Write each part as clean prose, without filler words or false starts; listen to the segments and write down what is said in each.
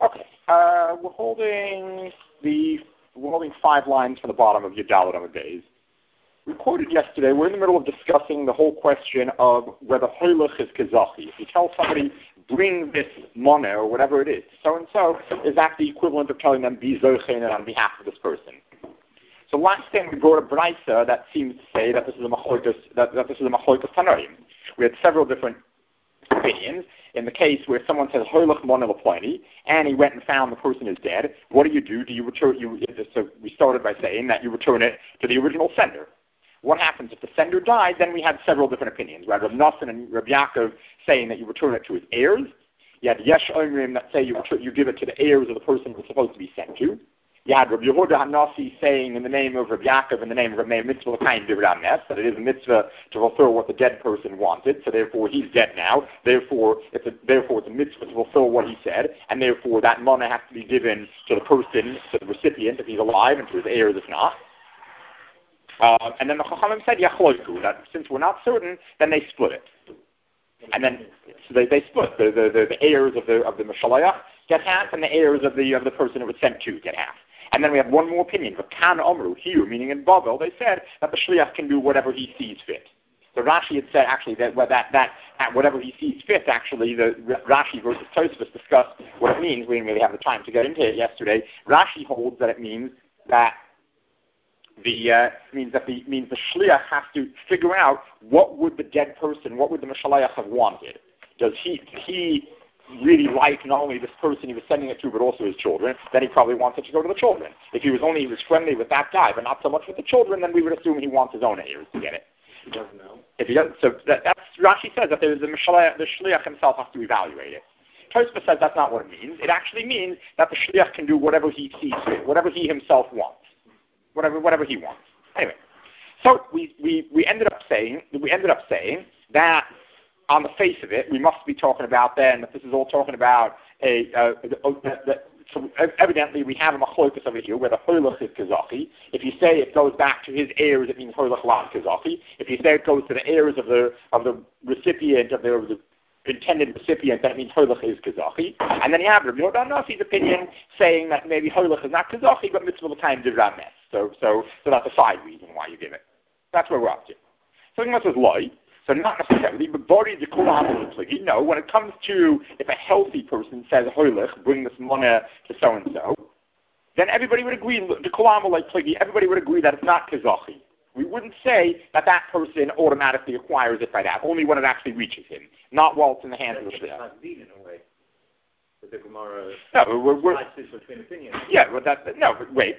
Okay, we're holding 5 lines from the bottom of your Dalet Amud Beis. We quoted yesterday, we're in the middle of discussing the whole question of whether Hoylech is Kazachi. If you tell somebody, bring this money or whatever it is, so-and-so, is that the equivalent of telling them, be Zochein on behalf of this person? So last time we brought a Braisa that seems to say that this is a Machlokes, that this is a Machlokes Tanoim. We had several different opinions. In the case where someone says Hoylech Moneh L'Ploni, and he went and found the person is dead, what do? Do you return? So we started by saying that you return it to the original sender. What happens if the sender died? Then we had several different opinions. We had Rav Nosson and Rav Yaakov saying that you return it to his heirs. You had Yesh Omrim that say you give it to the heirs of the person it was supposed to be sent to. You had Rabbi Yehuda HaNasi saying in the name of Rabbi Yaakov, in the name of Rabbi Mitzvah L'Kain Divrei Nes, that it is a mitzvah to fulfill what the dead person wanted, so therefore he's dead now, therefore it's a mitzvah to fulfill what he said, and therefore that money has to be given to the person, to the recipient if he's alive, and to his heirs if not. And then the Chachamim said, Yachloiku, that since we're not certain, then they split it. And then so they split. The heirs of the Mashalayach get half, and the heirs of the person it was sent to get half. And then we have one more opinion. But Kan Omru, here, meaning in Babel, they said that the Shliach can do whatever he sees fit. So Rashi had said actually that whatever he sees fit, actually, the Rashi versus Tosfos discussed what it means. We didn't really have the time to get into it yesterday. Rashi holds that it means that the Shliach has to figure out what would the dead person, what would the Mashalayach have wanted. Does he really like not only this person he was sending it to, but also his children? Then he probably wants it to go to the children. If he was friendly with that guy, but not so much with the children, then we would assume he wants his own heirs to get it. He doesn't know. If he doesn't, so that's Rashi says that there's the Shliach himself has to evaluate it. Tosfos says that's not what it means. It actually means that the Shliach can do whatever he sees fit, whatever he himself wants. Whatever he wants. Anyway, so we ended up saying that on the face of it, we must be talking about then that this is all talking about so evidently we have a machlokes over here where the Hoylech is Kazachi. If you say it goes back to his heirs, it means Hoylech Lan Kazachi. If you say it goes to the heirs of the recipient of the intended recipient, that means Hoylech is Kazachi. And then you have Rabbi Yehuda HaNasi's opinion saying that maybe Hoylech is not Kazachi, but Mitzvah L'Kain Divrei Nes. So that's a side reason why you give it. That's where we're up to. So Gemara says loy. So not necessarily, but body the kulam. You know, when it comes to if a healthy person says Hoylech, bring this money to so and so, then everybody would agree. The kulam like pligi. Everybody would agree that it's not Kazachi. We wouldn't say that person automatically acquires it by that, only when it actually reaches him, not while it's in the hands of the shliach. That's in a way. The Gemara. No, we're between opinions. Yeah, but wait.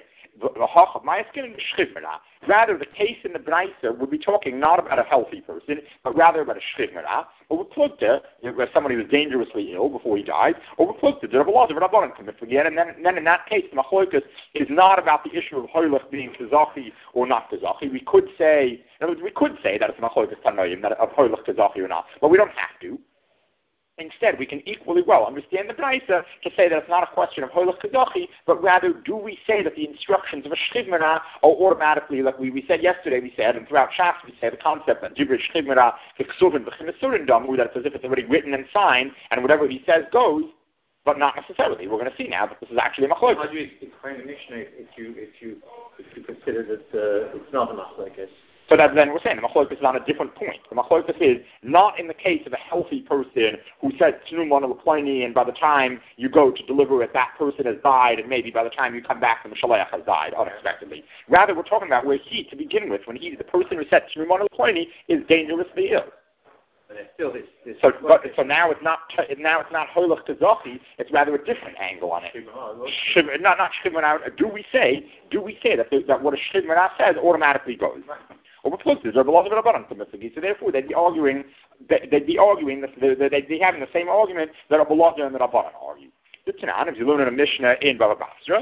Rather, the case in the Braisa would be talking not about a healthy person, but rather about a shchivmera, or where somebody was dangerously ill before he died, or again, and then in that case, the machlokes is not about the issue of Hoylech being Kazachi or not Kazachi. We could say that it's a machlokes tanoim, that of Hoylech Kazachi or not, but we don't have to. Instead, we can equally well understand the Braisa to say that it's not a question of Hoylech Kazachi, but rather, do we say that the instructions of a Shchivmera are automatically, like we said yesterday, and throughout Shas, we say the concept that Divrei Shchivmera Kiksuvin V'Chinesurin Damu, that it's as if it's already written and signed, and whatever he says goes, but not necessarily. We're going to see now that this is actually a machlokes. How do you explain the Mishnah if you consider that it's not a machlokes? So that then we're saying the machlokes is on a different point. The machlokes is not in the case of a healthy person who says Tnu Moneh L'Ploni, and by the time you go to deliver it, that person has died, and maybe by the time you come back, the Shliach has died unexpectedly. Rather, we're talking about where he, to begin with, when the person who said Tnu Moneh L'Ploni is dangerously ill. But it's still so now it's not Hoylech Kazachi. It's rather a different angle on it. Not Shchivmera. Do we say that what a Shchivmera says automatically goes? So therefore, they'd be arguing that they'd be having the same argument that Rabbi Lazar and the Rabbanan argue. If you learn in a Mishnah in Baba Basra,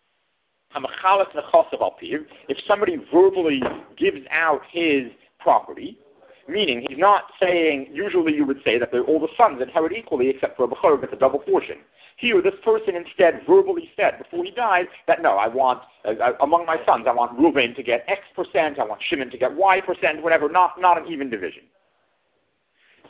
if somebody verbally gives out his property, meaning he's not saying, usually you would say that all the sons inherit equally except for a Bechor gets a double portion. Here, this person instead verbally said before he died that no, I want, among my sons, I want Reuven to get X%, I want Shimon to get Y%, whatever, not an even division.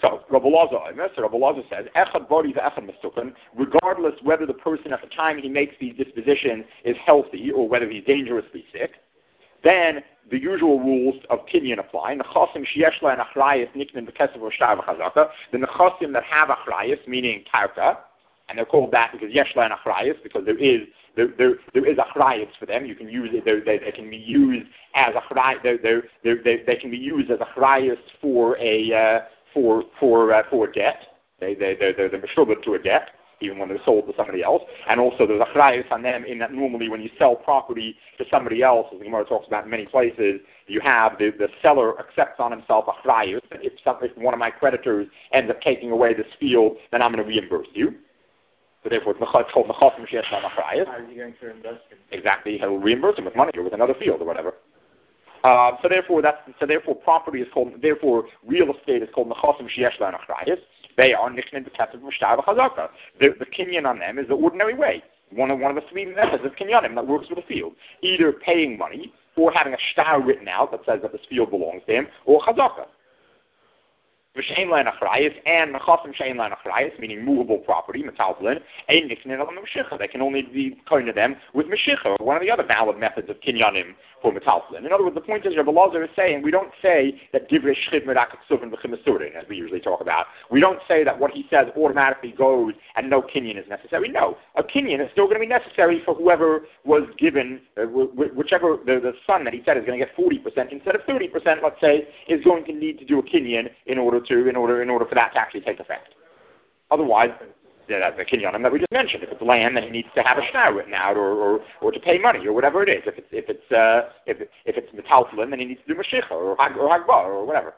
So Rabbi Elazar says, Echad body ve'echad mesukan, regardless whether the person at the time he makes these dispositions is healthy or whether he's dangerously sick, then the usual rules of kinyan apply. Nechasim sheyesh lahen achrayus niknin b'kesef v'shtar v'chazaka. The nechasim that have achrayus, meaning karka, and they're called that because yesh lahen achrayus, because there is achrayus for them. You can use it. They can be used as achrayus. They can be used as achrayus for a debt. They're meshubed to a debt, even when they're sold to somebody else. And also there's achrayus on them in that normally when you sell property to somebody else, as the Gemara talks about in many places, you have the seller accepts on himself achrayus. If one of my creditors ends up taking away this field, then I'm going to reimburse you. So therefore it's called nechasim sheyesh lahen achrayus. How is he going to reimburse him? Exactly, he'll reimburse him with money or with another field or whatever. So therefore property is called, therefore real estate is called nechasim sheyesh lahen achrayus. They are nichnin b'kesef v'shtar v'chazaka. The kinyan on them is the ordinary way. One of the three methods of kinyanim that works with a field. Either paying money, or having a shtar written out that says that this field belongs to him, or chazaka. V'shein lahen achrayus, and nechasim shein lahen achrayus, meaning movable property, metaltalin, ein nichnin elam meshicha. They can only be coined to them with meshicha, or one of the other valid methods of kinyanim for metaltalin. In other words, the point is, Rabbi Elazar is saying, we don't say that divrei shchiv merak ksuvin v'chimasurin, as we usually talk about. We don't say that what he says automatically goes and no kinyan is necessary. No, a kinyan is still going to be necessary for whoever was given, whichever the son that he said is going to get 40% instead of 30%, let's say, is going to need to do a kinyan in order for that to actually take effect. Otherwise, that's the kinyanim that we just mentioned. If it's land, then he needs to have a shtar written out, or to pay money, or whatever it is. If it's metaltalin, then he needs to do mashicha or hagba or whatever.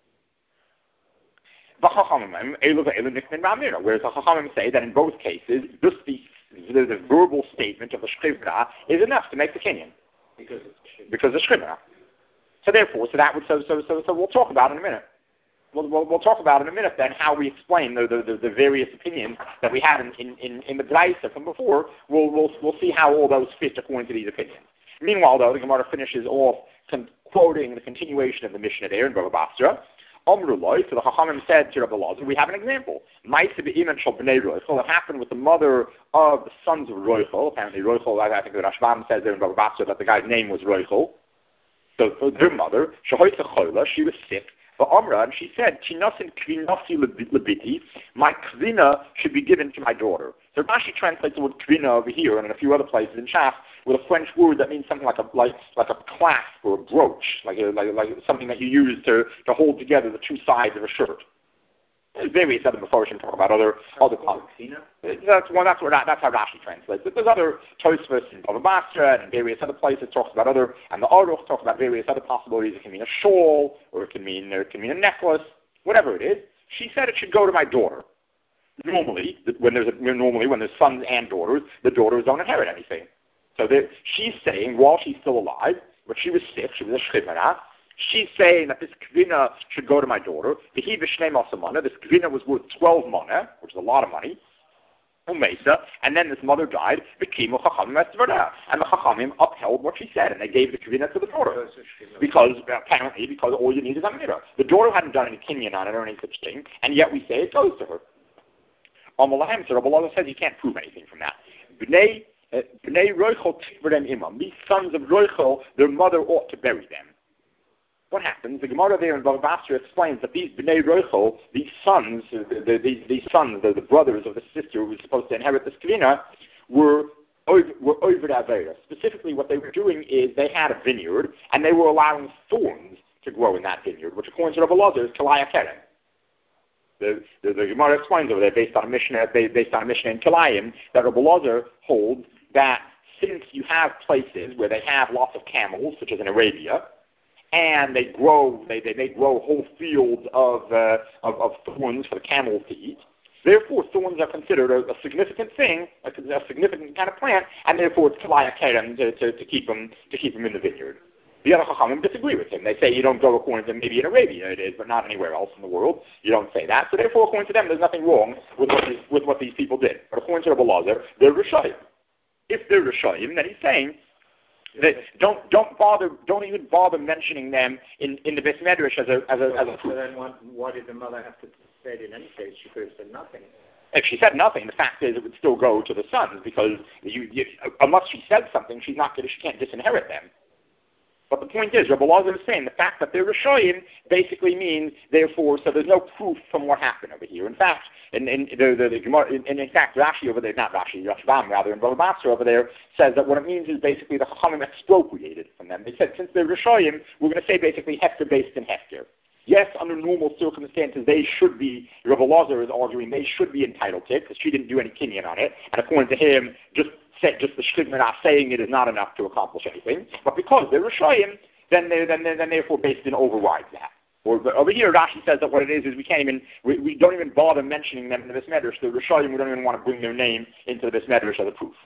Whereas the chachamim say that in both cases, just the verbal statement of the shchivra is enough to make the kinyan because it's shchivra. So therefore, so we'll talk about in a minute. We'll talk about in a minute then how we explain the various opinions that we had in the Braisa from before. We'll see how all those fit according to these opinions. Meanwhile, though, the Gemara finishes off quoting the continuation of the Mishnah there in Baba Basra. Omruloi, so the Chachamim said to Rabbi Elazar, we have an example. It happened with the mother of the sons of Roichel. Apparently Roichel, I think the Rashbam says there in Baba Basra that the guy's name was Roichel. So their mother, she was sick. Amra, and she said, my kvina should be given to my daughter. So Rashi translates the word kvina over here and in a few other places in Shach with a French word that means something like a clasp or a brooch, like something that you use to hold together the two sides of a shirt. There's various other Mefarshim talk about other concepts. That's how Rashi translates it. There's other Tosfos in Bava Basra and in various other places talks about other, and the Aruch talks about various other possibilities. It can mean a shawl, or it can mean a necklace, whatever it is. She said it should go to my daughter. Normally, when there's sons and daughters, the daughters don't inherit anything. So she's saying, while she's still alive, but she was sick, she was a shchivana, she's saying that this kvina should go to my daughter. This kvina was worth 12 mana, which is a lot of money. And then this mother died. And the Chachamim upheld what she said, and they gave the kvina to the daughter. Because all you need is Amira. The daughter hadn't done any kinyan on it or any such thing, and yet we say it goes to her. So Rabbi Elazar says you can't prove anything from that. B'nei Roichel tikvarem imam. These sons of Roichel, their mother ought to bury them. What happens? The Gemara there in Bava Basra explains that these Bnei Roichel, these sons, the brothers of the sister who was supposed to inherit this kvina, were over the Avera. Specifically, what they were doing is they had a vineyard, and they were allowing thorns to grow in that vineyard, which according to Rabbi Elazar is Kalaya Keren. The Gemara explains over there, based on a Mishnah in Kilayim, that Rabbi Elazar holds that since you have places where they have lots of camels, such as in Arabia, and they grow whole fields of thorns for the camels to eat. Therefore, thorns are considered a significant thing, a significant kind of plant, and therefore it's kalaya keren to keep them in the vineyard. The other chachamim disagree with him. They say you don't go according to maybe in Arabia it is, but not anywhere else in the world. You don't say that. So therefore, according to them, there's nothing wrong with what these people did. But according to Rabbi Elazar, they're rishayim. If they're rishayim, then he's saying that don't even bother mentioning them in the Beis Medrash as a proof. So then why did the mother have to said in any case, she could have said nothing. If she said nothing, the fact is it would still go to the sons because unless she said something, she can't disinherit them. But the point is, Rabbi Elazar is saying the fact that they're Rishoyim basically means, therefore, so there's no proof from what happened over here. In fact, in fact, Rashi over there, not Rashi, Rashbam rather, and Baba Basra over there says that what it means is basically the Chachamim expropriated from them. They said since they're Rishoyim, we're going to say basically Hefker based in Hefker. Yes, under normal circumstances, they should be, Rabbi Elazar is arguing, they should be entitled to it because she didn't do any kinyan on it. And according to him, just the Shchidmanah saying it is not enough to accomplish anything. But because they're Rishoyim, then therefore based in overrides that. Or over here, Rashi says that what it is we don't even bother mentioning them in the Medrash. The Rishoyim, we don't even want to bring their name into the Medrash as a proof.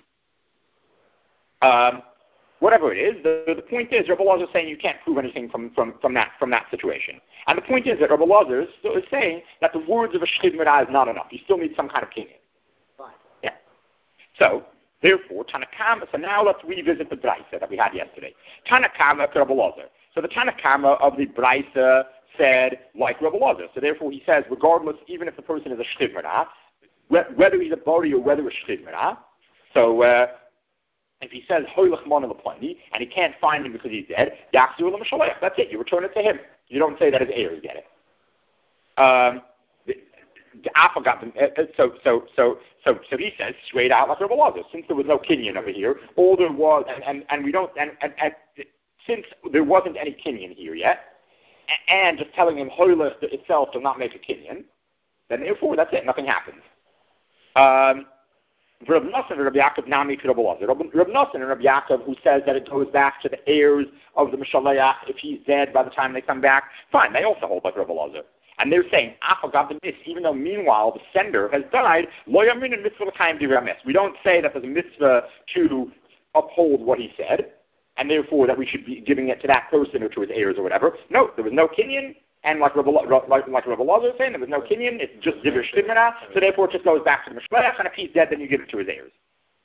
Whatever it is, the point is, Rabbi Elazar is saying you can't prove anything from that situation. And the point is that Rabbi Elazar is saying that the words of a Shchidmanah is not enough. You still need some kind of kinyan. Fine. Yeah. So, therefore, Tanakama, so now let's revisit the Braisa that we had yesterday. Tanakama to Rabbi Elazar. So the Tanakama of the Braisa said, like Rabbi Elazar. So therefore he says, regardless, even if the person is a Shchidmanah, whether he's a Bari or whether a Shchidmanah, so if he says, Hoylech Mon Plenty, and he can't find him because he's dead, that's it, you return it to him. You don't say that his heirs get it. So he says straight out like Rabbi Elazar, since there was no kinyan over here, all there was, and since there wasn't any kinyan here yet, and just telling him Hoylech itself does not make a kinyan, then therefore that's it, nothing happens. Rav Nosson and Rabbi Yaakov Nami to Rabbi Elazar. Rav Nosson and Rabbi Yaakov, who says that it goes back to the heirs of the Mishaleach if he's dead by the time they come back, fine, they also hold like Rabbi Elazar. And they're saying, even though meanwhile the sender has died, lo yamin and mitzvah l'kayim divrei hames. We don't say that there's a mitzvah to uphold what he said, and therefore that we should be giving it to that person or to his heirs or whatever. No, there was no kinyan. And like Rabbi Elazar is saying, there was no kinyan, it's just divrei shchidmanah, so therefore it just goes back to the mishleach, and if he's dead, then you give it to his heirs.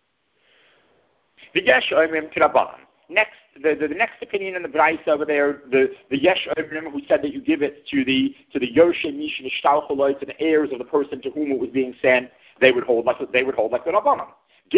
The Yesh Omrim Kirabanan. Next, the next opinion in the Braisa over there, the Yesh Omrim, who said that you give it to the Yoshe Mish Nishtalcholoi, to the heirs of the person to whom it was being sent, they would hold like the Rabbanan.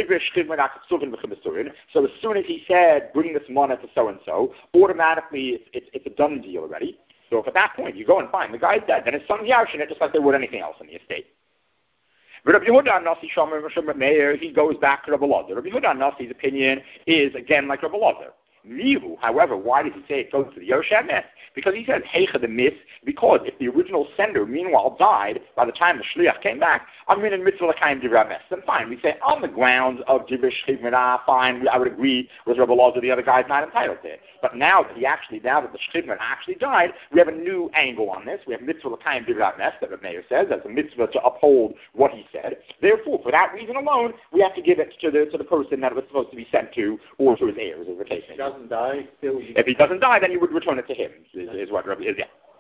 So as soon as he said, bring this money to so-and-so, automatically it's a done deal already. So if at that point you go and find the guy's dead, then his son's yarshin it just like they would anything else in the estate. But Rabbi Yehuda Nasi Shomer Meir, he goes back to Rabbi Elazar. Rabbi Yehuda Nasi's opinion is again like Rabbi Elazar. Mihu, however, why does he say it goes to the Yoshe Hames? Because he says Heicha the Mis, because if the original sender meanwhile died by the time the Shliach came back, Amin and Mitzvah L'Chaim Divrei Hames. Then fine, we say on the grounds of Divrei Shchidmanah, fine, I would agree with Rabbi Elazar, the other guy's not entitled to it. But now that the Shchidmanah actually died, we have a new angle on this. We have Mitzvah L'Chaim Divrei Hames, that Rabbi Meir says, as a mitzvah to uphold what he said. Therefore, for that reason alone, we have to give it to the person that it was supposed to be sent to, or to his heirs, as the case may be. If he doesn't die, then you would return it to him, is what Rabbi is,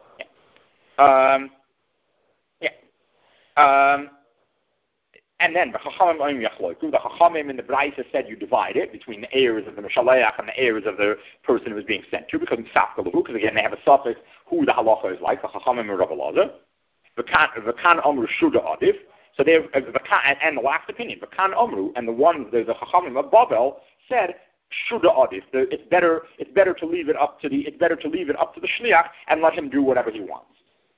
and then the Chachamim in the Braisa said you divide it between the heirs of the Mishaleach and the heirs of the person who was being sent to, because again they have a suffix who the halacha is like, the Chachamim and Rabbi Elazar. V'kan Amru Shuda Adif. So they and the last opinion, V'kan Amru, and the Chachamim of Babel said Shuda Adif. It's better to leave it up to the Shliach and let him do whatever he wants.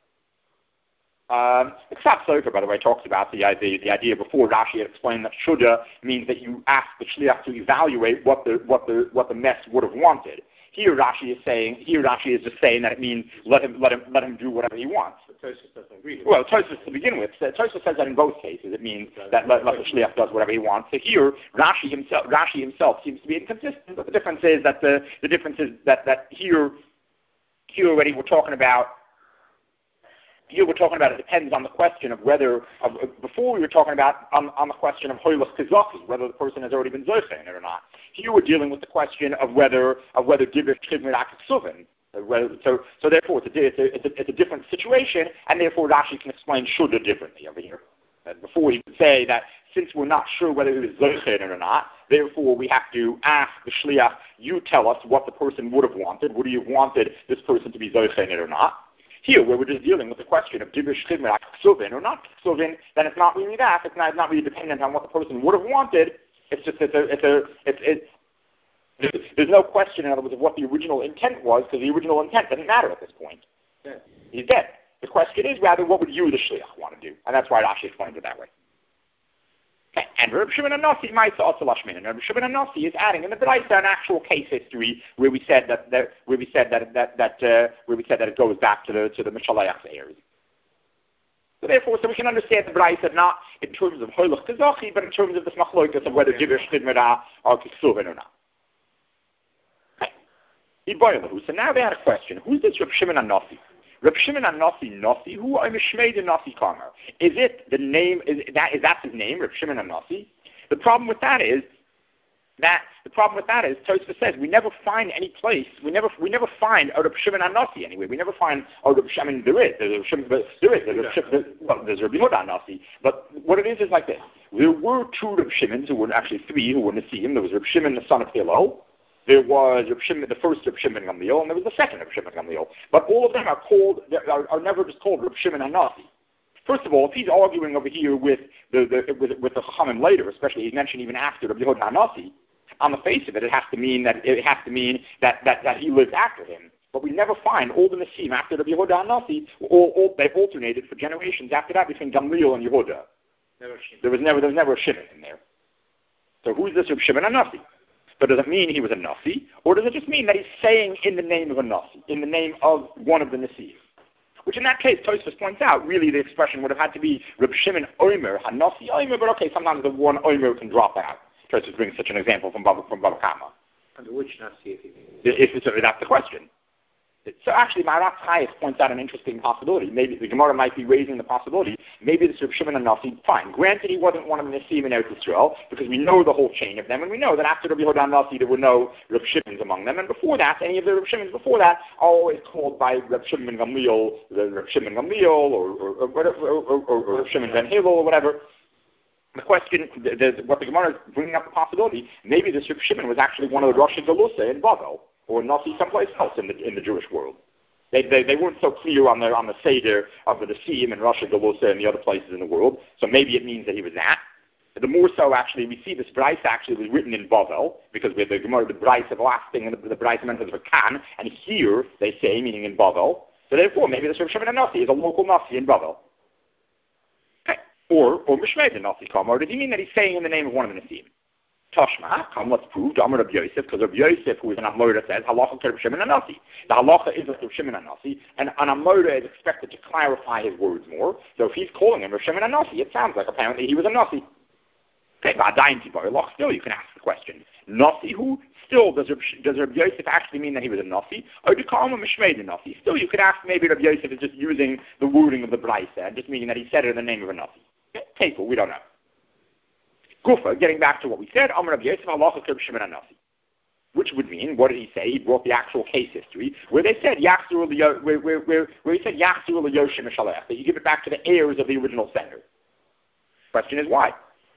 The Ksaf Sofer, by the way, talks about the idea before. Rashi had explained that Shuda means that you ask the Shliach to evaluate what the mess would have wanted. Here Rashi is just saying that it means let him do whatever he wants. But Tosfos doesn't agree. Well, Tosfos to begin with, Tosfos says that in both cases it means that let the Shliach does whatever he wants. So here Rashi himself seems to be inconsistent. But the difference is that here already we're talking about. Here we're talking about it depends on the question of whether, before we were talking about on the question of Hoylech Kazaki, whether the person has already been Zocha in it or not. Here we're dealing with the question of whether Divrei Shchidmanah Aksuvin. So therefore it's a different situation, and therefore Rashi can explain Shuda differently over here. Before he would say that since we're not sure whether he was Zocha in it or not, therefore we have to ask the Shliach, you tell us what the person would have wanted. Would he have wanted this person to be Zocha in it or not? Here, where we're just dealing with the question of Dibish Chidmer Ksuvin or not Ksuvin, then it's not really that. It's not really dependent on what the person would have wanted. It's just there's no question, in other words, of what the original intent was, because the original intent doesn't matter at this point. Yeah. He's dead. The question is rather, what would you, the Shliach, want to do? And that's why Rashi explains it that way. Okay. And Reb Shimon HaNasi, Ma'isa also Lashmin. And Reb Shimon HaNasi is adding in the Braisa an actual case history where we said that it goes back to the Mishaleach's heirs. So therefore, we can understand the Braisa not in terms of Hoylach Kazachi, but in terms of this machloikas of whether Divrei Chidmera are Kisuvin or not. So now they had a question. Who's this Reb Shimon HaNasi? Reb Shimon HaNasi, who I'm Shmei the Nasi Karmar. Is it the name, is that his name, Reb Shimon HaNasi? The problem with that is, Tosfos says, we never find any place, we never find a Reb Shimon HaNasi anyway. We never find a Reb Shimon, there's Reb Yehuda HaNasi. But what it is like this. There were two Reb Shimons, actually three, who were Nasiim. There was Reb Shimon, the son of Hillel. There was Reb Shimon, the first Reb Shimon Gamliel, and there was the second Reb Shimon Gamliel. But all of them are never just called Reb Shimon HaNasi. First of all, if he's arguing over here with the Chachamim later, especially he's mentioned even after Reb Yehuda HaNasi, on the face of it, it has to mean that he lived after him. But we never find all the Nasiim after Reb Yehuda HaNasi. They've alternated for generations after that between Gamliel and Yehuda. There was never a Shimon in there. So who is this Reb Shimon HaNasi? So does it mean he was a Nasi, or does it just mean that he's saying in the name of a Nasi, in the name of one of the Nasiim? Which in that case, Tosfos points out, really the expression would have had to be Reb Shimon Omer, HaNasi Omer, but okay, sometimes the one Omer can drop out. Tosfos brings such an example from Baba Kama. And which Nasi? That's the question. So actually, Maharatz Chayes points out an interesting possibility. Maybe the Gemara might be raising the possibility. Maybe this Reb Shimon HaNasi, fine. Granted, he wasn't one of the Nasiim in Eretz Yisrael, because we know the whole chain of them, and we know that after Reb Yehuda HaNasi, there were no Reb Shimons among them, and before that, any of the Reb Shimons before that are always called by Reb Shimon Gamliel, Reb Shimon Gamliel, or Reb Shimon Ben Hillel, or whatever. The question, what the Gemara is bringing up the possibility, maybe this Reb Shimon was actually one of the Rosh Galusa in Bavel, or Nasi someplace else in the Jewish world. They weren't so clear on the Seder of the Nasiim and Rosh Galusa and the other places in the world, so maybe it means that he was that. The more so, actually, we see this Braisa actually was written in Bavel, because we have the Gemara, the Braisa, the last thing, and the Braisa mentions the Kan, and here they say, meaning in Bavel. So therefore, maybe this Reb Shimon HaNasi is a local Nasi in Bavel. Okay. Or Mishmei the Nasi Kama, or does he mean that he's saying in the name of one of the Nasiim? Tashma, let's prove, Amar Rabbi Yosef, because Rabbi Yosef, who is an Amora, says, Halacha Reb Shimon HaNasi. The Halacha is Reb Shimon HaNasi, and an Amora is expected to clarify his words more. So if he's calling him Reb Shimon HaNasi, it sounds like apparently he was a Nasi. Okay, still you can ask the question. Nasi, who? Still, does Rabbi Yosef actually mean that he was a Nasi? Or do you call him a Mishmei the Nasi? Still, you could ask maybe Rabbi Yosef is just using the wording of the Braisa, and just meaning that he said it in the name of a Nasi. Okay, we don't know. Gufa, getting back to what we said, Amar Rabbi Yosef, Halacha Reb Shimon HaNasi. Which would mean, what did he say? He brought the actual case history, where they said, where he said, Yachzur Yoshim Mishalech, that you give it back to the heirs of the original sender. Question is why?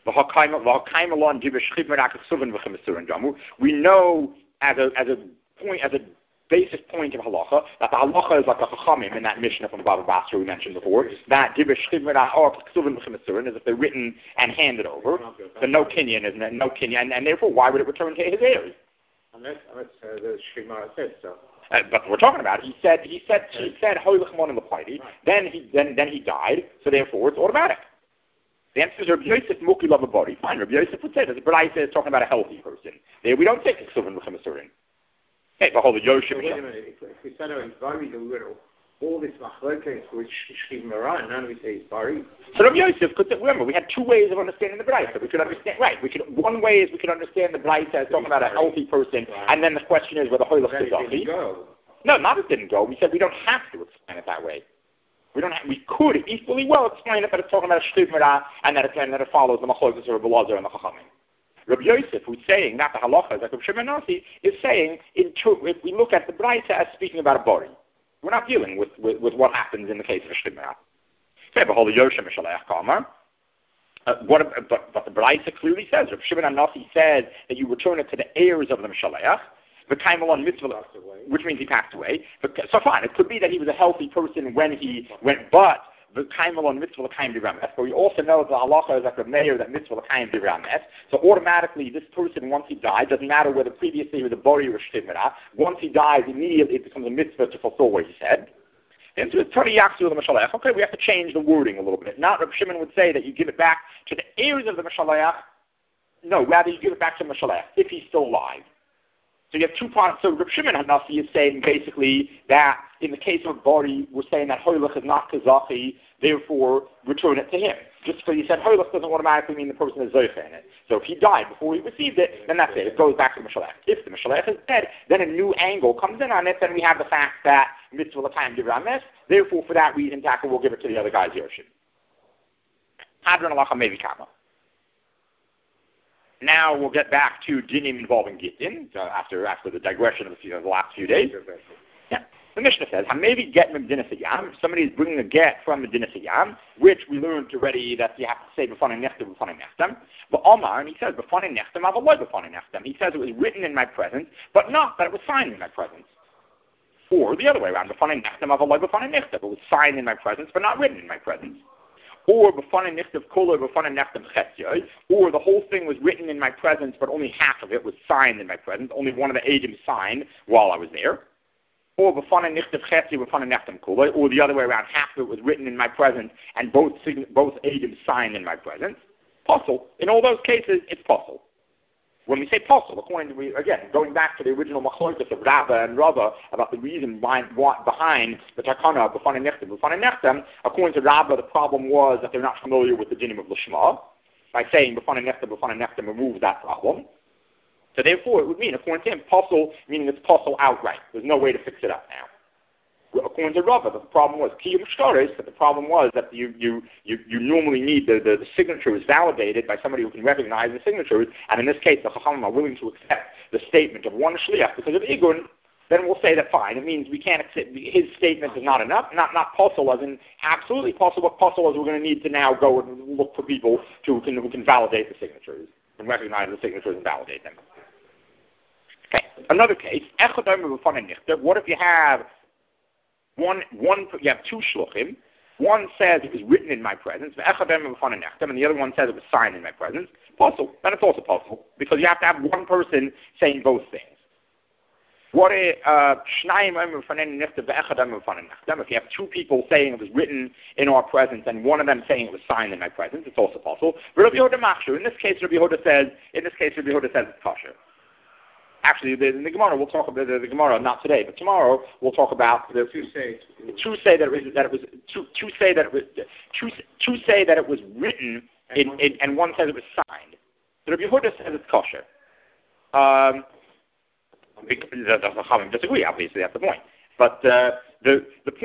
We know as a basis point of halacha, that the halacha is like a chachamim in that Mishnah from Baba Basra we mentioned before, that divrei shchivra or ksuvin v'chemisurin is if they're written and handed over, so no kinyan is no kinyan, and therefore why would it return to his heirs? Unless the Shemara said so. But we're talking about it. He said hoylech mon in the party. Then he died, so therefore it's automatic. The answer is Rabbi Yosef Muki love a body. Fine, Rabbi Yosef would say that the Braisa is talking about a healthy person. There we don't take ksuvin v'chemisurin. Hey, but hold the Yoshim. Wait a minute. If we said it's bari, then we would all this machlokes which Shchiv Marah, and now we say it's bari. So Rabbi Yosef could remember we had two ways of understanding the Braisa. We could understand one way is we could understand the Braisa as talking about a healthy person, right. And then the question is whether hoylech is healthy. No, not it didn't go. We said we don't have to explain it that way. We could equally well explain it that it's talking about a Shchiv Marah and that it follows the machlokes of Rabbi Lazar and the Chachamim. Rabbi Yosef, who's saying that the halacha is like Reb Shimon HaNasi, is saying if we look at the Braisa as speaking about a body, we're not dealing with what happens in the case of a Shchiv Marah. Okay, but the Braisa clearly says Reb Shimon HaNasi says that you return it to the heirs of the Mishaleach. the kaimalon mitzvah, which means he passed away. But, so fine, it could be that he was a healthy person when he went, but the kaimalon mitzvah l'kaim dirames. But we also know that the halacha is like a mayor that mitzvah l'kaim dirames. So automatically, this person, once he died, doesn't matter whether previously he was a bori or shtimera, once he dies, immediately it becomes a mitzvah to fulfill what he said. And so okay, we have to change the wording a little bit. Not Reb Shimon would say that you give it back to the heirs of the Mashalayach. No, rather you give it back to Mashalayach if he's still alive. So you have two parts. So Reb Shimon Hanafi is saying basically that in the case of Bori, we're saying that Hoylech is not Kazachi, therefore return it to him. Just because he said Hoylech doesn't automatically mean the person is Zoycha in it. So if he died before he received it, then that's it. It goes back to the Mashalach. If the Mashalach is dead, then a new angle comes in on it. Then we have the fact that mitzvah l'kaim dirames. Therefore, for that reason, Taka will give it to the other guy's Yerushin. Hadron alacha mevi kama. Now we'll get back to dinim involving Gittin after the digression of the last few days. Yeah. The Mishnah says, "Hamevi get Medina Siyam." Somebody is bringing a get from Medina Siyam, which we learned already that you have to say b'fanei nechtem, b'fanei nechtem. But Omar, and he says b'fanei nechtem, avaloi b'fanei nechtem. He says it was written in my presence, but not that it was signed in my presence. Or the other way around, b'fanei nechtem, avaloi b'fanei nechtem. It was signed in my presence, but not written in my presence. Or b'fanei nechtem kolo b'fanei nechtem chetziyoi. Or the whole thing was written in my presence, but only half of it was signed in my presence. Only one of the agents signed while I was there. Or the other way around, half of it was written in my presence and both agents signed in my presence. Possible. In all those cases, it's possible. When we say possible, according to, again, going back to the original machlokes of Rabba and Rava about the reason behind the takana, b'fanei nechtem, according to Rabba, the problem was that they're not familiar with the dinim of Lishma. By saying b'fanei nechtem removes that problem. So therefore, it would mean, according to him, possible, meaning it's possible outright. There's no way to fix it up now. According to Rava, the problem was kiyum shtaris, but the problem was that you normally need the signatures validated by somebody who can recognize the signatures, and in this case, the Chachamim are willing to accept the statement of one shliach because of igun. Then we'll say that fine. It means we can't accept his statement is not enough. Not possible as in absolutely possible. But possible as we're going to need to now go and look for people who can validate the signatures and recognize the signatures and validate them. Okay, another case. What if you have you have two shluchim? One says it was written in my presence, and the other one says it was signed in my presence. Possible. Then it's also possible because you have to have one person saying both things. What if you have two people saying it was written in our presence and one of them saying it was signed in my presence? It's also possible. In this case, Rabbi Yehuda says it's kosher. Actually, in the Gemara, we'll talk about the Gemara, not today, but tomorrow we'll talk about the two say that it was written and one says it was signed. So Rabbi Yehuda says it's kosher. The Chachamim disagree. Obviously, that's the point. But the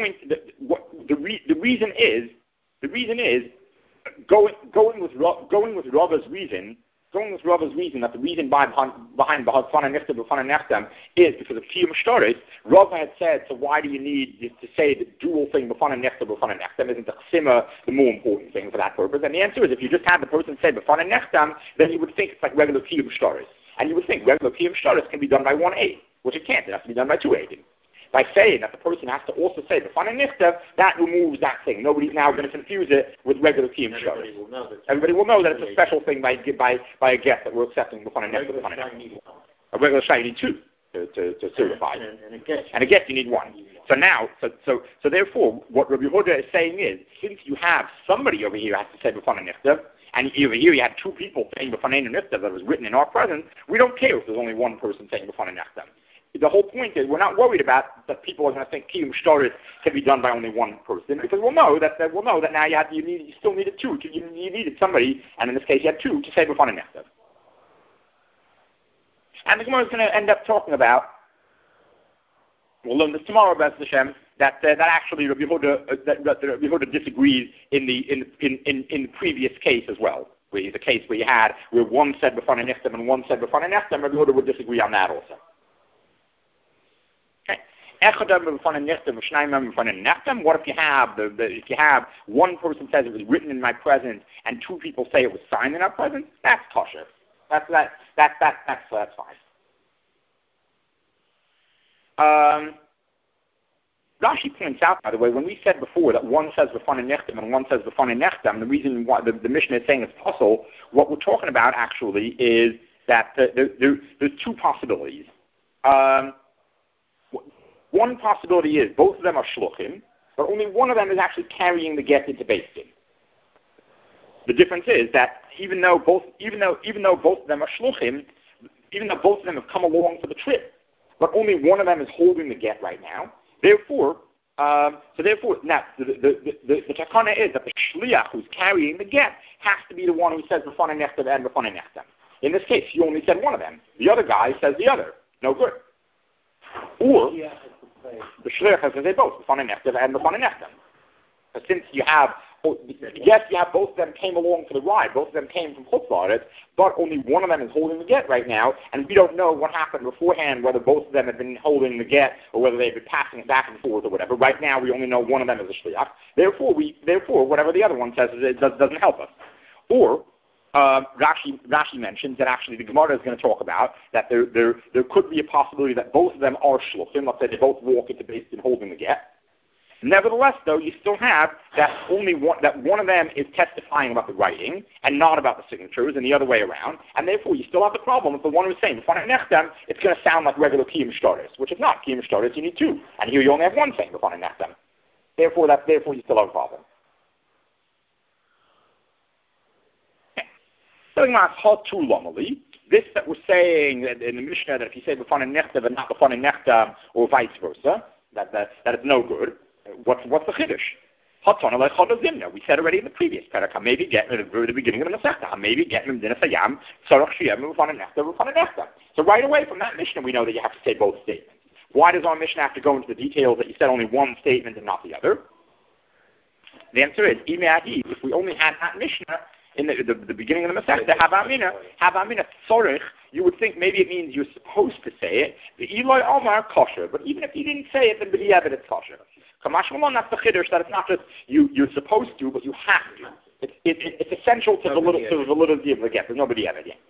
reason is going with Rava's reason. Going with Rava's reason that the reason behind b'fanei nechtem is because of kiyum shtaris. Rava had said, so why do you need to say the dual thing b'fanei nechtem? Isn't the chsima the more important thing for that purpose? And the answer is, if you just had the person say b'fanei nechtem, then you would think it's like regular kiyum shtaris. And you would think regular kiyum shtaris can be done by one aid, which it can't. It has to be done by two aids. By saying that the person has to also say b'fanei nechtem, that removes that thing. Nobody's now going to confuse it with regular kiyum shtaris. Everybody will know that it's a special thing by a guest that we're accepting b'fanei nechtem. A regular shai you need two to certify, and a guest you need one. So therefore, what Rabbi Yehuda is saying is, since you have somebody over here has to say b'fanei nechtem, and over here you had two people saying b'fanei nechtem that was written in our presence, we don't care if there's only one person saying b'fanei nechtem. The whole point is we're not worried about that people are going to think kiyum shtaris can be done by only one person, because we'll know that now you still needed two. You needed somebody, and in this case you had two to say b'fanei nechtem. And the Gemara is going to end up talking about. We'll learn this tomorrow, B'ez Hashem, that actually Rabbi Yehuda disagrees in the previous case as well. The case where one said b'fanei nechtem and one said b'fanei nechtem, Rabbi Yehuda would disagree on that also. What if you have one person says it was written in my presence and two people say it was signed in our presence? That's kosher. That's fine. Rashi points out, by the way, when we said before that one says B'fanei Nechtam and one says B'fanei Nechtam, the reason why the Mishnah is saying it's possible, what we're talking about actually is that there's two possibilities. One possibility is both of them are shluchim, but only one of them is actually carrying the get into Beis Din. The difference is that even though both of them are shluchim, even though both of them have come along for the trip, but only one of them is holding the get right now. Therefore, now the takana is that the shliach who's carrying the get has to be the one who says B'fanei Nechtam and B'fanei Nechtam. In this case, you only said one of them. The other guy says the other. No good. Or the shliach has to say both B'fanei Nechtam and B'fanei Nechtam. But since you have both of them came along for the ride. Both of them came from Chutz La'aretz, but only one of them is holding the get right now, and we don't know what happened beforehand, whether both of them have been holding the get or whether they've been passing it back and forth or whatever. Right now, we only know one of them is a shliach. Therefore, whatever the other one says, it doesn't help us. Or Rashi mentions that actually the Gemara is going to talk about that there could be a possibility that both of them are shluchim. Let's say they both walk into Beis Din holding the get. Nevertheless, though, you still have that one of them is testifying about the writing and not about the signatures, and the other way around, and therefore you still have the problem with the one who's saying B'fanei Nechtam. It's going to sound like regular Kiyum Shtaris, which is not Kiyum Shtaris. You need two, and here you only have one saying B'fanei Nechtam. Therefore, you still have a problem. This that we're saying in the Mishnah that if you say B'fanei Nechtam and not B'fanei Nechtam, or vice versa, that it's no good. What's the chiddush? We said already in the previous parak. Maybe get at the beginning of the Masechta. Maybe get him din asayam. So right away from that Mishnah, we know that you have to say both statements. Why does our Mishnah have to go into the details that you said only one statement and not the other? The answer is, if we only had that Mishnah in the beginning of the Masechta, Havamina Tzorich, you would think maybe it means you're supposed to say it. The Eloi Omar kosher, but even if you didn't say it, then b'diavad it's kosher. Kamash Malon, that's the chiddush, that it's not just you're supposed to, but you have to. It's essential to the validity of the get. There's no b'diavad yet.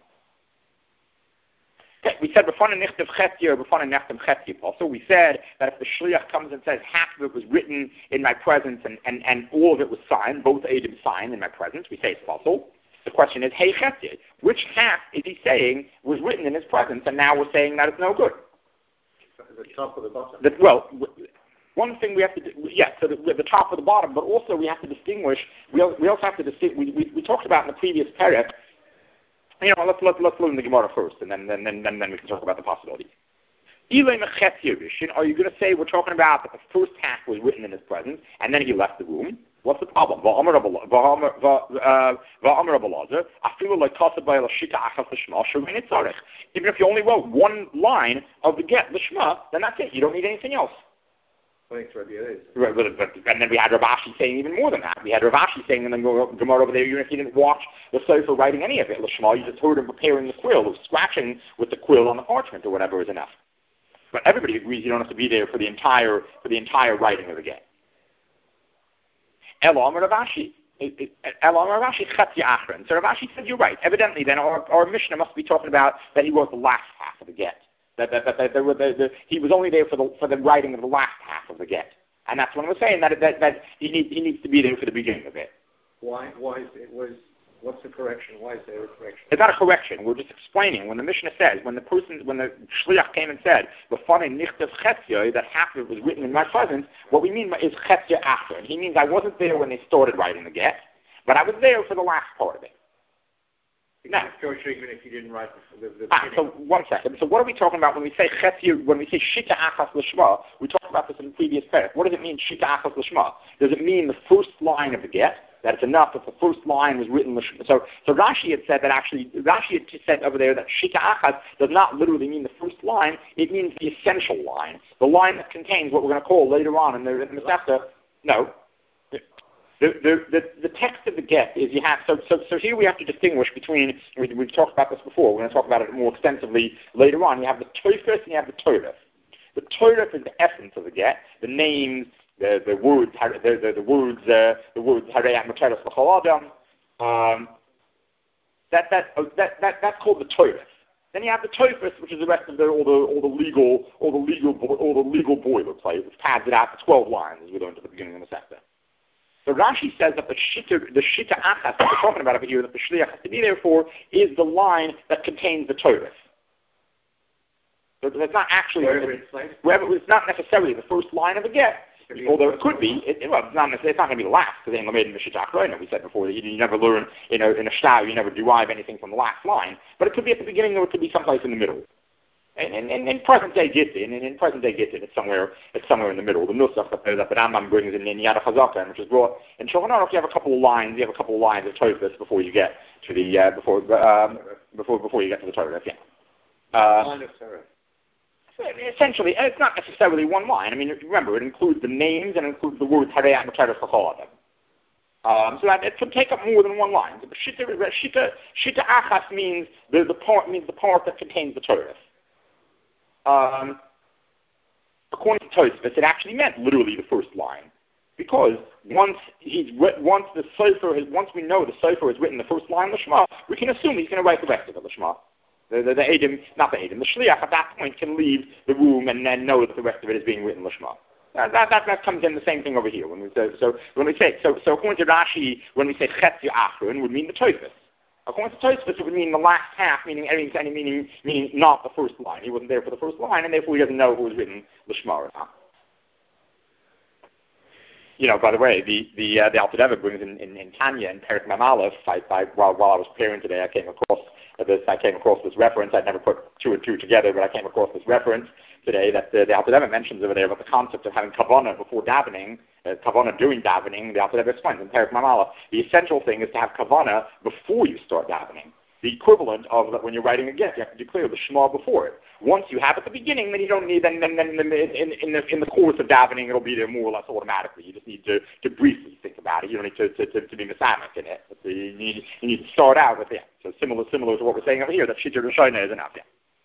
Okay, we said B'fanei Nechtam Chetzi or B'fanei Nechtam Chetzi. Also, we said that if the shliach comes and says half of it was written in my presence and all of it was signed, both Eidim signed in my presence, we say it's possible. The question is, hey Chetzi, which half is he saying was written in his presence, and now we're saying that it's no good? The top or the bottom? One thing we have to do, so the top or the bottom, but also we have to distinguish. We also have to distinguish. We talked about in the previous parak. Let's learn the Gemara first, and then we can talk about the possibilities. Are you going to say we're talking about that the first half was written in his presence, and then he left the room? What's the problem? Even if you only wrote one line of the get, Lishma, then that's it. You don't need anything else. Right, and then we had Rav Ashi saying even more than that. We had Rav Ashi saying in the Gemara over there, even if you didn't watch the Sefer writing any of it, Lishma, you just heard him preparing the quill, or scratching with the quill on the parchment or whatever is enough. But everybody agrees you don't have to be there for the entire writing of the get. Elo Amar Rav Ashi. So Rav Ashi said, you're right. Evidently, then our Mishnah must be talking about that he wrote the last half of the get. He was only there for the writing of the last half of the get, and that's when we're saying that he needs to be there for the beginning of it. Why is it? What's the correction? Why is there a correction? It's not a correction. We're just explaining. When the Mishnah says, when the shliach came and said, "B'fanei Nechtam Chetzi," that half of it was written in my presence, what we mean is Chetzi after, and he means I wasn't there when they started writing the get, but I was there for the last part of it. Now, even if you didn't write the so 1 second. So what are we talking about when we say Chetzi? When we say Shita Achas L'Shma, we talked about this in the previous parak. What does it mean, Shita Achas L'Shma? Does it mean the first line of the get? That it's enough if the first line was written L'Shma. So Rashi had said that Rashi had said over there that Shita Achas does not literally mean the first line. It means the essential line, the line that contains what we're going to call later on in the Masechta. No. The text of the get is you have, so here we have to distinguish between, we've talked about this before, we're going to talk about it more extensively later on. You have the Toifus and you have the Torah. The Torah is the essence of the get, the names, the words, the words, Harei Materos L'Chol Adam. That's called the Torah. Then you have the Tophus, which is the rest of all the legal boilerplate, which pads it out to 12 lines, as we learned at the beginning of the sector. So Rashi says that the shita achas that we're talking about over here, that the shliach has to be there for, is the line that contains the Tophus. So it's not actually it's not necessarily the first line of the get. Although it could be, it's not going to be the last, because they made in the Shita Achroina. We said before that you never learn, in a shtar, you never derive anything from the last line. But it could be at the beginning, or it could be someplace in the middle. And in present day Gittin, it's somewhere in the middle. The Nusach that the Rambam brings in Yad HaChazaka, which is brought in Shulchan Aruch, you have a couple of lines of Tophus before you get to the before you get to the Torah. Yeah. Line of Torah. Essentially, it's not necessarily one line. I mean, remember, it includes the names and includes the words Harei and Machar Chachol. So that it could take up more than one line. But Shita Achas means the part that contains the Torah. According to Tosfos, it actually meant literally the first line, because once we know the Sefer has written the first line of the Shema, we can assume he's going to write the rest of the Shema. The Shliach at that point can leave the room and then know that the rest of it is being written Lishma. That comes in the same thing over here. According to Rashi, when we say Chetzi Achron, would mean the Tophus. According to Tosfos, it would mean the last half, meaning not the first line. He wasn't there for the first line, and therefore he doesn't know who was written Lishma or not. By the way, the Alter Rebbe brings in Tanya and Perek Mem Aleph. While I was preparing today, I came across this reference. I'd never put two and two together, but I came across this reference today that the Alter Rebbe mentions over there about the concept of having kavanah before davening, kavanah during davening. The Alter Rebbe explains in Perek Mem Aleph, the essential thing is to have kavanah before you start davening. The equivalent of when you're writing a get, you have to declare the Shema before it. Once you have it at the beginning, then you don't need. Then in the course of davening, it'll be there more or less automatically. You just need to briefly think about it. You don't need to be mesamic in it. You need to start out with it. So similar to what we're saying over here, that Shita Rishona is enough.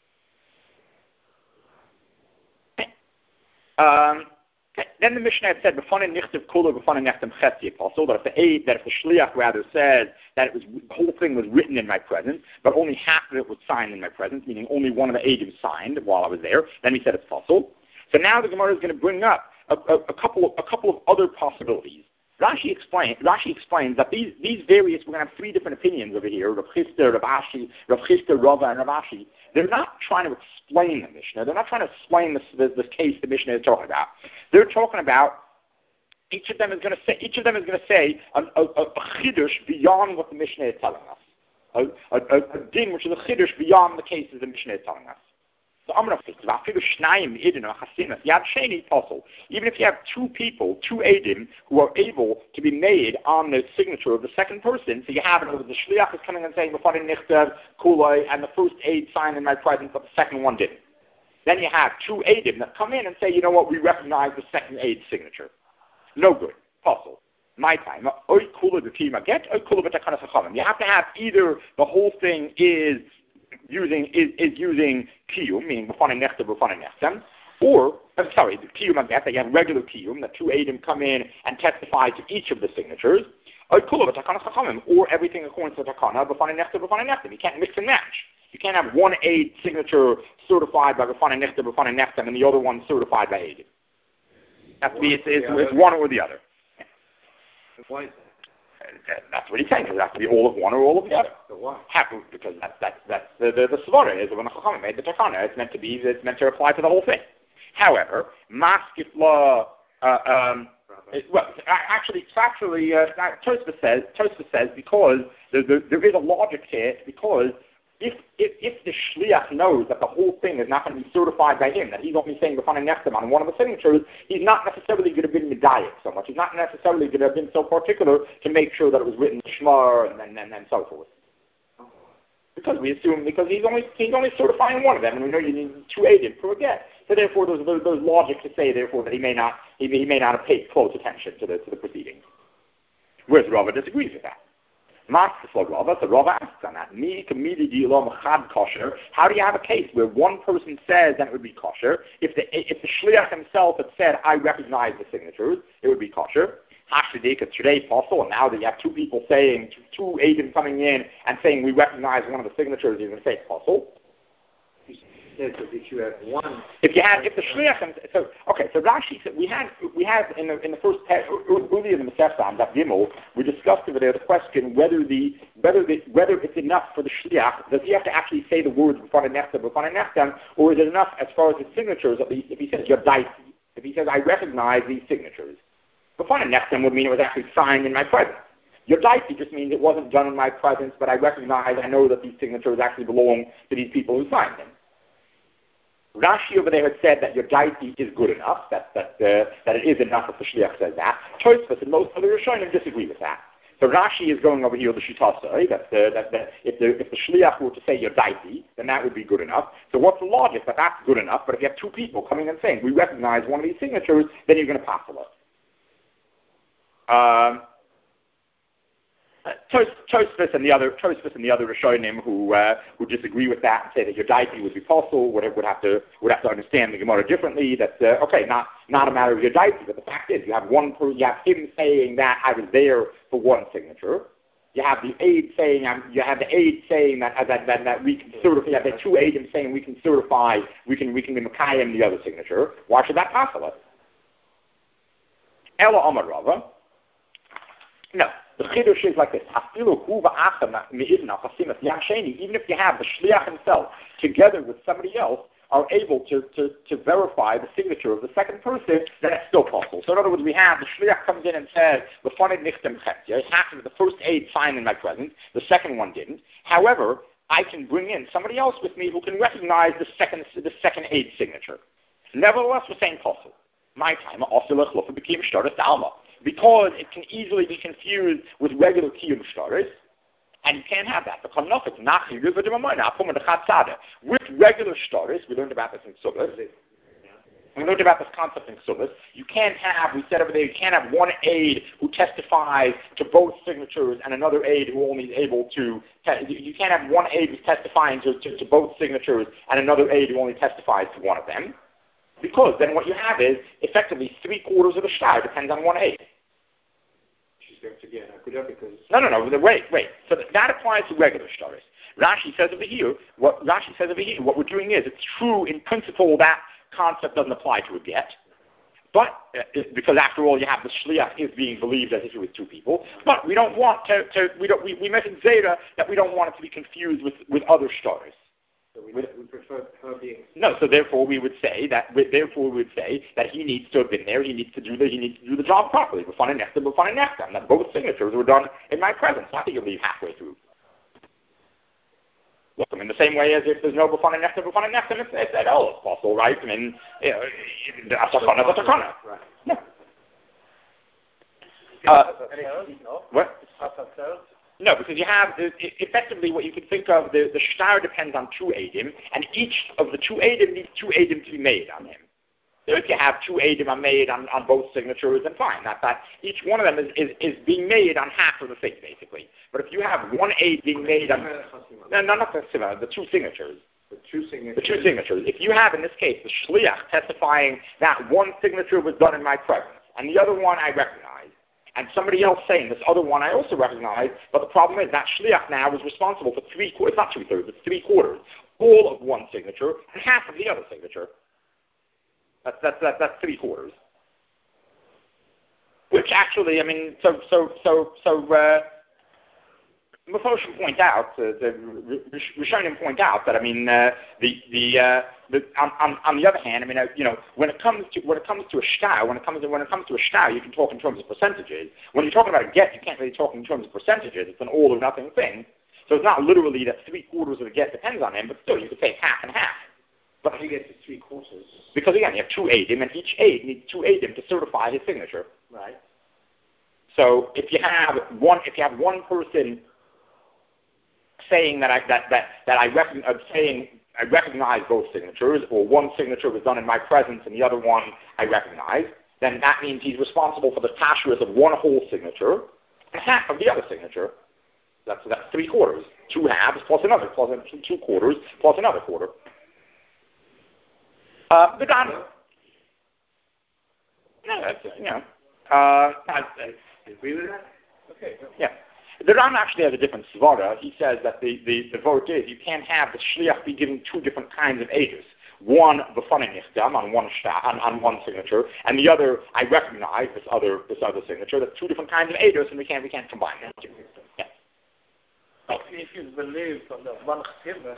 Yeah. Then the Mishnah had said, "B'fanen nichtav kula, b'fanen nechtam chetzi apostle." That if the shliach rather says that the whole thing was written in my presence, but only half of it was signed in my presence, meaning only one of the eidim signed while I was there, then he said it's apostle. So now the Gemara is going to bring up a couple of other possibilities. Rashi explains that these various, we're going to have three different opinions over here, Rav Chisda, Rav Ashi, Rav Chisda, Rava, and Rav Ashi. They're not trying to explain the Mishnah. They're not trying to explain this case the Mishnah is talking about. They're talking about, each of them is going to say a chiddush beyond what the Mishnah is telling us. A din which is a chiddush beyond the cases the Mishnah is telling us. So even if you have two people, two edim, who are able to be made on the signature of the second person, so you have it, the shliach is coming and saying, and the first aid signed in my presence, but the second one didn't. Then you have two edim that come in and say, you know what, we recognize the second aid's signature. No good. Puzzle. My time. You have to have either the whole thing is using kiyum, meaning b'fanei nechtem, or, the kiyum aget, that you have regular kiyum, that two edim come in and testify to each of the signatures, or everything according to the takana, b'fanei nechtem. You can't mix and match. You can't have one aid signature certified by b'fanei nechtem, and the other one certified by edim. It's one or the other. Why is that? That's what he's saying. It has to be all of one or all of the other. So why? Because that's the svara is when the Chacham made the takana. It's meant to apply to the whole thing. However, maskif law. Tosfos says because there is a logic here. Because if the shliach knows that the whole thing is not going to be certified by him, that he's only saying b'fanei nechtem on one of the signatures, he's not necessarily going to be medayik so much. He's not necessarily going to have been so particular to make sure that it was written shmar and so forth. Because he's only certifying one of them, and we know you need two edim for a get. So therefore, there's logic to say therefore that he may not have paid close attention to the proceedings. Whereas Rava disagrees with that. So Rava asks on that. How do you have a case where one person says that it would be kosher? If the shliach himself had said, I recognize the signatures, it would be kosher. It's today possible, and now that you have two people saying, two agents coming in and saying, we recognize one of the signatures, you're going to say it's possible. says that if you have one. If the shliach, so Rashi said we have in the first earlier in the Masechta on Daf Gimel, we discussed over there the question whether it's enough for the shliach, does he have to actually say the words b'fanei nechtam, or is it enough as far as his signatures, at least if he says Yodaiti, if he says I recognize these signatures, b'fanei nechtam would mean it was actually signed in my presence. Yodaiti just means it wasn't done in my presence, but I know that these signatures actually belong to these people who signed them. Rashi over there had said that Yodaiti is good enough, that it is enough if the shliach says that. Tosfos and most other Rishonim disagree with that. So Rashi is going over here the Shitasai, that if the shliach were to say Yodaiti, then that would be good enough. So what's the logic that that's good enough? But if you have two people coming and saying we recognize one of these signatures, then you're going to pass it. Tosfos and the other Rishonim who disagree with that and say that Yodaiti would be possible, would have to understand the Gemara differently. That not a matter of Yodaiti, but the fact is you have him saying that I was there for one signature. You have the aide saying that we can certify. You have the two aides saying we can certify. We can be Mekayim the other signature. Why should that pass it? Ela Amar Rava. No. The chiddush is like this: even if you have the shliach himself together with somebody else are able to verify the signature of the second person, then it's still possible. So in other words, we have the shliach comes in and says, it happened the first aid signed in my presence, the second one didn't. However, I can bring in somebody else with me who can recognize the second aid signature. Nevertheless, we're saying possible. My time also became shtaris alma. Because it can easily be confused with regular kiyum shtaris, and you can't have that. With regular shtaris, we learned about this in Subbas. We learned about this concept in Subbas. You can't have, we said over there, you can't have one aide who testifies to both signatures and another aide who only is able to, you can't have one aide who's testifying to both signatures and another aide who only testifies to one of them. Because then what you have is, effectively, 3/4 of the shtar depends on one aide. No, wait. So that applies to regular shtaris. Rashi says over here, what we're doing is, it's true in principle that concept doesn't apply to a get, but, because after all you have the shliach is being believed as if it was two people, but we don't want we mentioned Zeta that we don't want it to be confused with other shtaris. So we prefer her being. No, so therefore we would say that he needs to have been there. He needs to do the job properly. B'fanei nechtam. That both signatures were done in my presence. Not that you leave halfway through. Look, in the same way as if there's no b'fanei nechtam, it's possible, right? I mean, atakana. Right. Yeah. What? No, because you have, effectively what you can think of, the shtar depends on two eidim, and each of the two eidim needs two eidim to be made on him. So if you have two eidim are made on both signatures, then fine. That each one of them is being made on half of the thing, basically. But if you have one aid being made on, not the two signatures. The two signatures. If you have, in this case, the shliach testifying that one signature was done in my presence, and the other one I recognize, and somebody else saying this other one I also recognize, but the problem is that shliach now is responsible for 3/4, it's not 2/3, it's 3/4, all of one signature and half of the other signature. That's 3/4. Which actually, I mean, Mephoshim point out, the Rishonim point out that, I mean, on the other hand, I mean, when it comes to a shtar, you can talk in terms of percentages. When you're talking about a get, you can't really talk in terms of percentages. It's an all or nothing thing. So it's not literally that 3/4 of the get depends on him, but still you could say half and half. But how do you get to 3/4? Because again, you have two aidim, and each aid needs two aidim to certify his signature. Right. So if you have one person saying that I recognize both signatures, or one signature was done in my presence and the other one I recognize, then that means he's responsible for the kashrus of one whole signature and half of the other signature. That's 3/4. 2 halves plus another, plus 2/4 plus another quarter. The Don. No, that's agree with that? Okay. Yeah. The Ran actually has a different svara. He says that the vote is you can't have the shliach be given two different kinds of ages. One b'fanei nichtam on one signature, and the other I recognize this other signature. That's two different kinds of ages, and we can't combine them. Yeah. If you believe on the one chivah,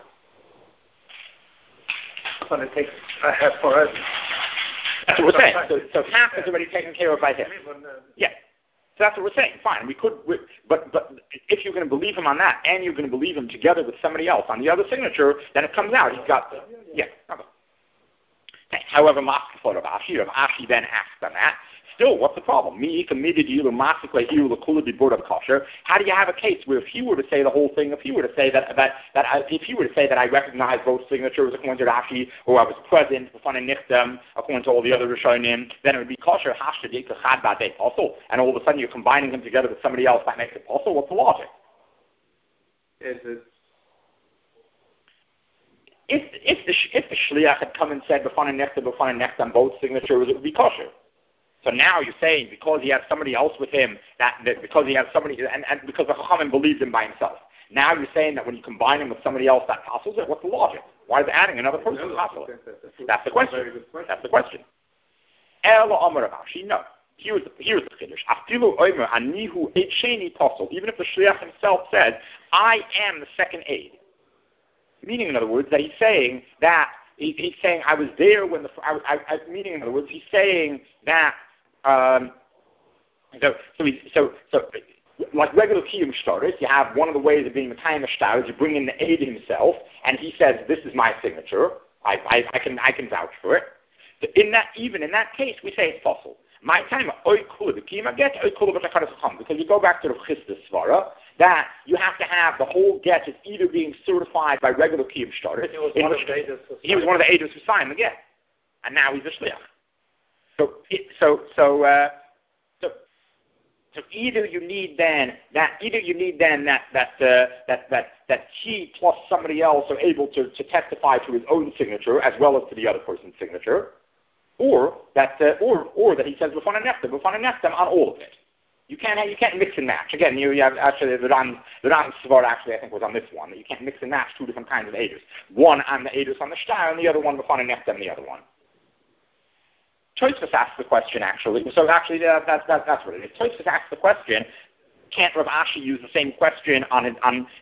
when it takes for us. That's what we're saying. So half is already taken care of by him. Yeah. So that's what we're saying. Fine. But if you're going to believe him on that, and you're going to believe him together with somebody else on the other signature, then it comes out. He's got the Okay. However, Rav Ashi then asked on that. Still, what's the problem? How do you have a case where if he were to say the whole thing, if he were to say that I recognize both signatures according to Rashi, or I was present according to all the other Rishonim, then it would be kosher also, and all of a sudden you're combining them together with somebody else, that makes it also. What's the logic? If the shliach had come and said b'fanei nechtam both signatures, it would be kosher. So now you're saying because he has somebody else with him, that because he has somebody, and because the Chachamim believes him by himself. Now you're saying that when you combine him with somebody else, that passes it. What's the logic? Why is adding another person possible? That's the question. That's the question. No. Here's the chiddush. Even if the shliach himself said, "I am the second aid," meaning in other words that he's saying that he's saying I was there when meaning in other words he's saying that. So like regular kiyum shtaris, you have one of the ways of being mekayim shtaris, you bring in the aid himself, and he says, "This is my signature. I can vouch for it." So even in that case, we say it's possible. My time because you go back to the Chisda svara that you have to have the whole get is either being certified by regular kiyum shtaris. He was one of the agents who signed the get, and now he's a shliach. So either you need then that he plus somebody else are able to testify to his own signature as well as to the other person's signature, or that he says b'fanei nechtam on all of it. You can't mix and match. Again, you have actually the Ran Svar actually I think was on this one. You can't mix and match two different kinds of edus. One on the edus on the shtar, and the other one b'fanei nechtam the other one. Tosfos asked the question actually. So actually, that's what it is. Tosfos asked the question: can't Rav Ashi use the same question on his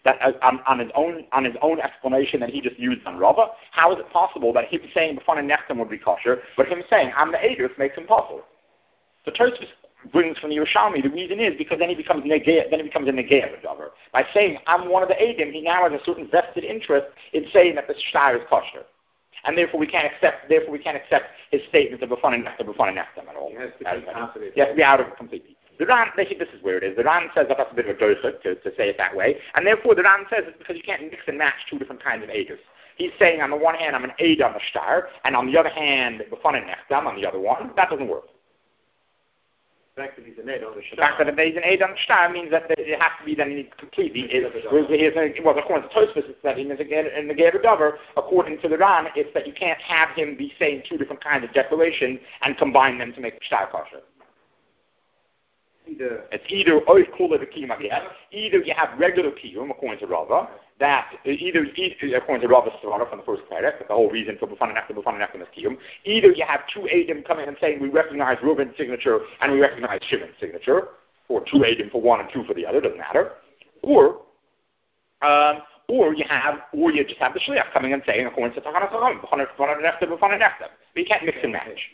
own explanation that he just used on Rava? How is it possible that him saying b'fanei nechtam would be kosher, but him saying I'm the edus makes him possible? So Tosfos brings from the Yerushalmi. The reason is because then he becomes a negei of the davar. By saying I'm one of the edim, he now has a certain vested interest in saying that the shtar is kosher. And therefore we can't accept his statement of b'fanei nechtam at all. He has to be confident. He has to be out of it completely. The Ran, they think this is where it is. The Ran says that that's a bit of a dochut to say it that way, and therefore the Ran says it's because you can't mix and match two different kinds of edus. He's saying on the one hand I'm an aid on the shtar, and on the other hand b'fanei nechtam on the other one. That doesn't work. The fact that he's an aid on the shtar. The fact that he's an aid on the shtar means that it has to be then completely. Well, according to Tosfos, it's that in the Gever Dover, according to the Ran, it's that you can't have him be saying two different kinds of declarations and combine them to make the shtar kosher. It's either oif kula the kiyum again. Either you have regular kiyum according to Rava, that either according to Rava's svara from the first paragraph, the whole reason for b'fanei nechtam is kiyum. Either you have two edim coming and saying we recognize Reuben's signature and we recognize Shimon's signature, or two edim for one and two for the other, doesn't matter. Or you just have the shliach coming and saying according to Tachanas Chachamim b'fanei nechtam. But you can't mix and match.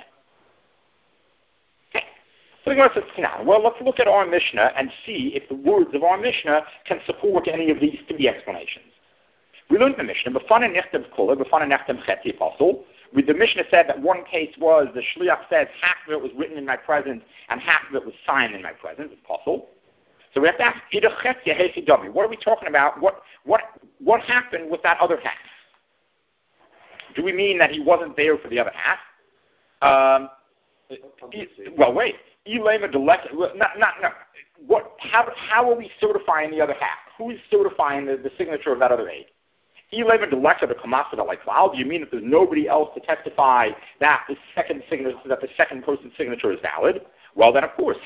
So the Gemara says, well, let's look at our Mishnah and see if the words of our Mishnah can support any of these three explanations. We learned in the Mishnah, b'fanei nechtam kula, b'fanei nechtam chet apostle. The Mishnah said that one case was the shliach says half of it was written in my presence and half of it was signed in my presence, apostle. So we have to ask, what are we talking about? What happened with that other half? Do we mean that he wasn't there for the other half? Well, wait. How are we certifying the other half? Who is certifying the signature of that other aid? Do you mean that there's nobody else to testify that the second person's signature is valid? Well, then, of course,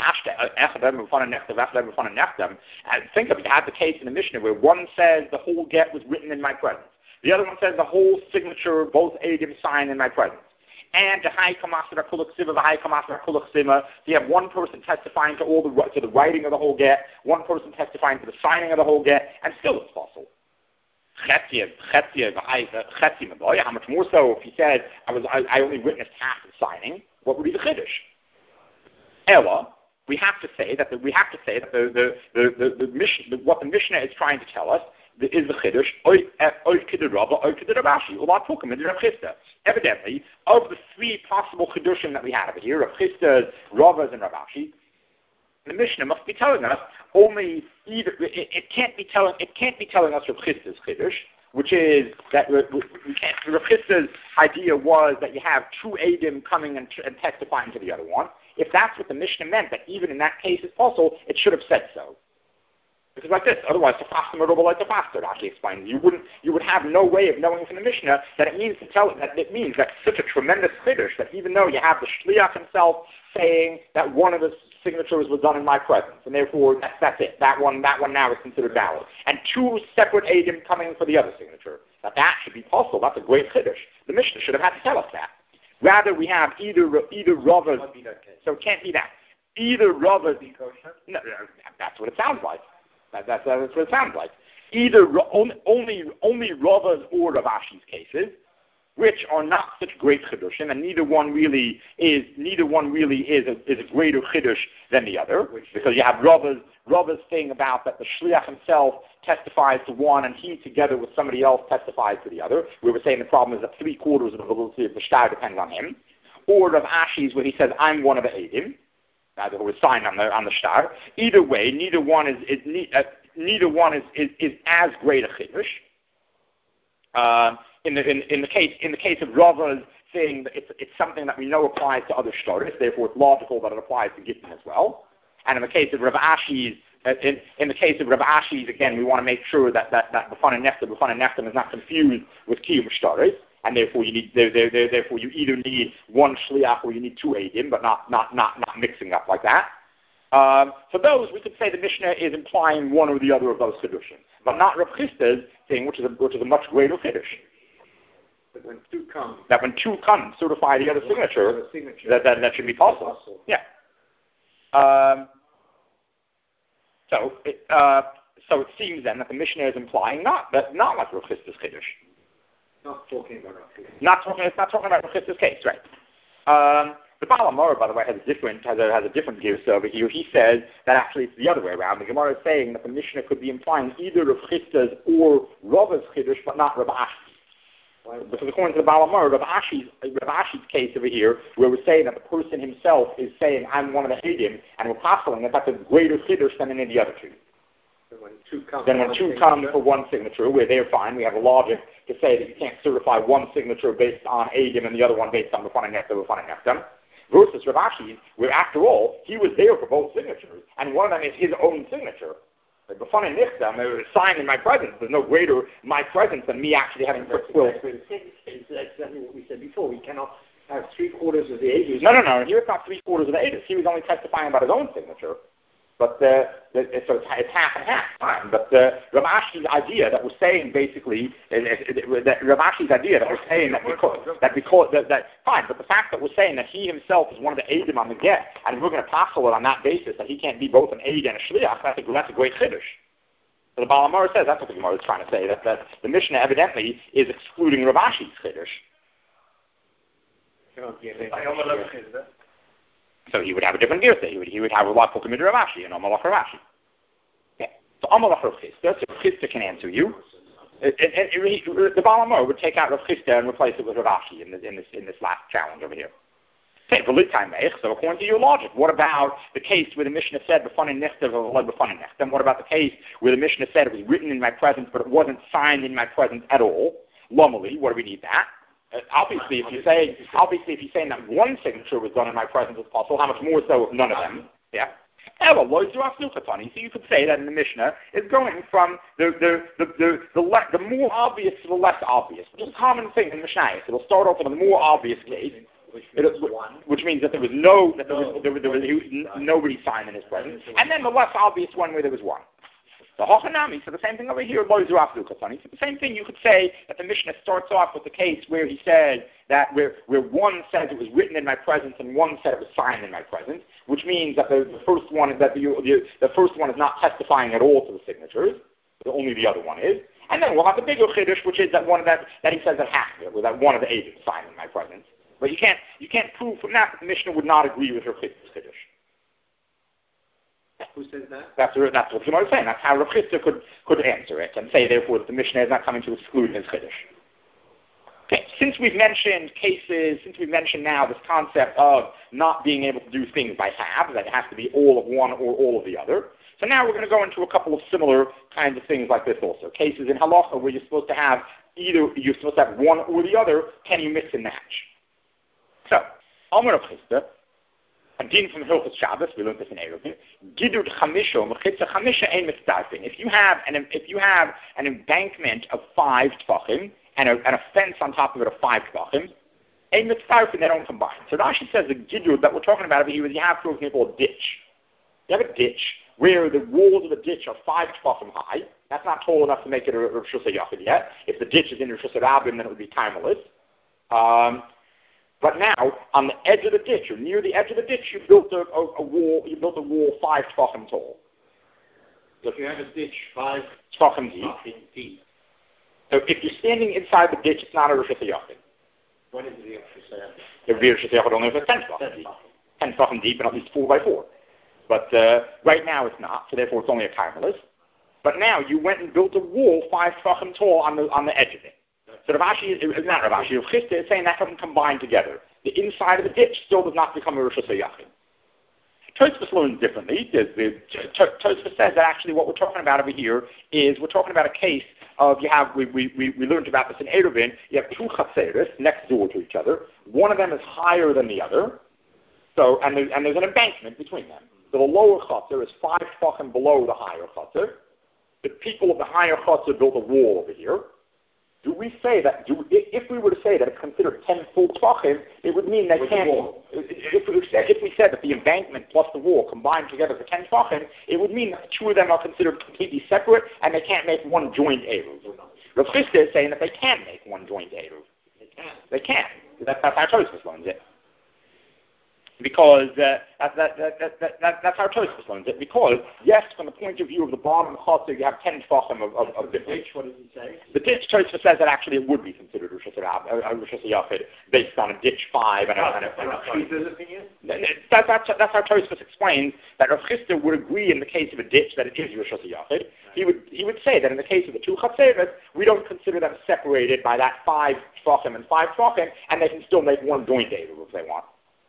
think of it. You have the case in the Mishnah where one says the whole get was written in my presence. The other one says the whole signature, both Eidim signed in my presence. And you have one person testifying to the writing of the whole get, one person testifying to the signing of the whole get, and still it's possible. How much more so if he said I only witnessed half the signing? What would be the chiddush? Ella, we have to say that the Mishnah, what the Mishnah is trying to tell us is the chiddush. Evidently, of the three possible chiddushim that we have here, of Chisda, Ravas, and Rav Ashi, the Mishnah must be telling us only either. It can't be telling us Rav Chisda's chiddush, which is that Rav Chisda's idea was that you have two Eidim coming and testifying to the other one. If that's what the Mishnah meant, that even in that case it's possible, it should have said so. Because like this, otherwise the faster merubah like the faster. Rashi explains. You would have no way of knowing from the Mishnah that it means that such a tremendous chiddush that even though you have the shliach himself saying that one of the signatures was done in my presence, and therefore that's it. That one now is considered valid, and two separate eidim coming for the other signature. That should be possible. That's a great chiddush. The Mishnah should have had to tell us that. Rather, we have either Ravas. So it can't be that. Either Ravas. No, that's what it sounds like. That's what it sounds like. Either only Ravas or Rav Ashi's cases, which are not such great chiddushim, and neither one really is a greater chiddush than the other, because you have Ravas thing about that the shliach himself testifies to one, and he together with somebody else testifies to the other. We were saying the problem is that 3/4 of the validity of the shtar depends on him, or Rav Ashi's where he says I'm one of the eidim. Who was signed on the shtar. Either way, neither one is as great a chiddush. In the case of Ravas saying that it's something that we know applies to other shtaris, therefore it's logical that it applies to Gittin as well. And in the case of Rav Ashi's, again, we want to make sure that B'fan and Neftam is not confused with Kiyum shtaris. And therefore, you either need one shliach or you need two eidim, but not mixing up like that. For those, we could say the Mishnah is implying one or the other of those chiddushim, but not Rav Chisda's thing, which is a much greater chiddush. But when two come, certify the other signature, that should be possible. Yeah. So it seems then that the Mishnah is implying not like Rav Chisda's chiddush. Not talking about it's not talking about Rav Chisda's case, right? The Baal HaMaor, by the way, has a different gear over here. He says that actually it's the other way around. The Gemara is saying that the Mishnah could be implying either Rav Chisda's or Rav's chiddush, but not Rav Ashi's. Because according to the Baal HaMaor, Rav Ashi's case over here, where we're saying that the person himself is saying I'm one of the eidim, and we're postulating that that's a greater chiddush than any of the other two. When two come for one signature, where they're fine, we have a logic to say that you can't certify one signature based on Eidim and the other one based on B'fan and Neftam. Versus Rav Ashi, where after all, he was there for both signatures, and one of them is his own signature. Like B'fan and Neftam, it was signed in my presence. There's no greater my presence than me actually having fulfilled. It's exactly what we said before. We cannot have 3/4 of the Eidim. No. Here it's not 3/4 of the Eidim. He was only testifying about his own signature. But so it's half and half. Fine. But Rav Ashi's idea that we're saying basically Rav Ashi's idea that we're saying that fine. But the fact that we're saying that he himself is one of the eidim on the get, and we're going to postulate on that basis that he can't be both an eid and a shliach, that's a great chiddush. So the Baal HaMaor says that's what the Gemara is trying to say, that the Mishnah evidently is excluding Rav Ashi's chiddush. So he would have a different gear. He would have a lot of committed Rav Ashi and Amalach Rav Ashi. Yeah. So Amalach Rav Chisda, so Rav Chisda can answer you. The Baal HaMaor would take out Rav Chisda and replace it with Rav Ashi in this last challenge over here. Okay, so according to your logic, what about the case where the Mishnah said B'fan and Neftam or B'fan and Neftam? What about the case where the Mishnah said it was written in my presence but it wasn't signed in my presence at all? Lumally, what do we need that? Obviously, if you're saying that one signature was done in my presence as possible, how much more so if none of them? Yeah. So you could say that in the Mishnah is going from the more obvious to the less obvious, which is a common thing in Mishnah. It'll start off with a more obvious case, which means that there was nobody signed in his presence. And then the less obvious one where there was one. The Hochanami, so the same thing over here, so the same thing you could say that the Mishnah starts off with the case where he said that where one says it was written in my presence and one said it was signed in my presence, which means that the first one is not testifying at all to the signatures, only the other one is. And then we'll have the bigger chiddush, which is that one that he says that half of it, or that one of the agents signed in my presence. But you can't prove from that the Mishnah would not agree with her chiddush. Who says that? That's what Gemara is saying. That's how Rav Chisda could answer it and say, therefore, that the Mishnah is not coming to exclude his chiddush. Okay, since we've mentioned now this concept of not being able to do things by halves, that it has to be all of one or all of the other. So now we're going to go into a couple of similar kinds of things like this also. Cases in halacha where you're supposed to have one or the other. Can you mix and match? So, Amar Rav Chisda, a din from Hilchos Shabbos, we learned this in Eruvin. Gidud chamisha, mechitza chamisha ein mitzdarfin. If you have an embankment of 5 tefachim and a fence on top of it of 5 tefachim, ein mitzdarfin, they don't combine. So Rashi says the gidud that we're talking about over here is you have, for example, a ditch. You have a ditch where the walls of the ditch are 5 tefachim high. That's not tall enough to make it a Rosh Hashanah yet. If the ditch is in Rosh Hashanah, then it would be timeless. But now, on the edge of the ditch, or near the edge of the ditch, you built a wall. You built a wall 5 tefachim tall. So if you have a ditch 5 tefachim deep. So if you're standing inside the ditch, it's not a Rosh Hashanah. What is the Rosh Hashanah? The Rosh Hashanah only has 10 tefachim deep. 10 tefachim deep and at least 4 by 4. But right now it's not, so therefore it's only a timeless. But now you went and built a wall 5 tefachim tall on the edge of it. So Rav Chisda is saying that doesn't combine together. The inside of the ditch still does not become a Rosh Hashanah. Tosfos learns differently. Tosfos says that actually what we're talking about over here is we're talking about a case of we learned about this in Eruvin. You have 2 chatzeros next door to each other. One of them is higher than the other. So and there's an embankment between them. So the lower chatzer is 5 tefachim below the higher chatzer. The people of the higher chatzer built a wall over here. Do we say that? If we were to say that it's considered 10 full tefachim, it would mean they can't. If we said that the embankment plus the wall combined together for 10 tefachim, it would mean that the 2 of them are considered completely separate and they can't make one joint eruv. Rav Chisda is saying that they can make one joint eruv. They can. That's how Tosfos learns it. Because that's how Tosfos learns it. Because yes, from the point of view of the bottom chotzer, you have 10 tefachim of difference. What does he say? The ditch Tosfos says that actually it would be considered Rosh Hashanah based on a ditch 5 and a opinion. That's how Tosfos explains that Rav Chisda would agree in the case of a ditch that it is Rosh Hashanah. He would say that in the case of the 2 chatzeros, we don't consider them separated by that 5 tefachim and 5 tefachim, and they can still make one joint eruv if they want.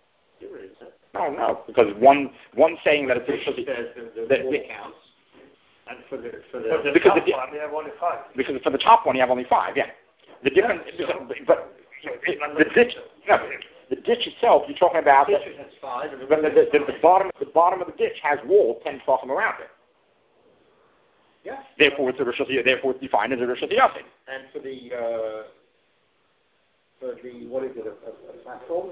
No, because one saying that it's the wall counts, and for the top one you have only 5. Because for the top one you have only 5. Yeah, the difference, the ditch itself you're talking about. The ditch has 5, and the bottom of the ditch has wall 10 tefachim around it. Yeah. Therefore, it's defined as a Rosh Hashanah. And for the what is it? A platform.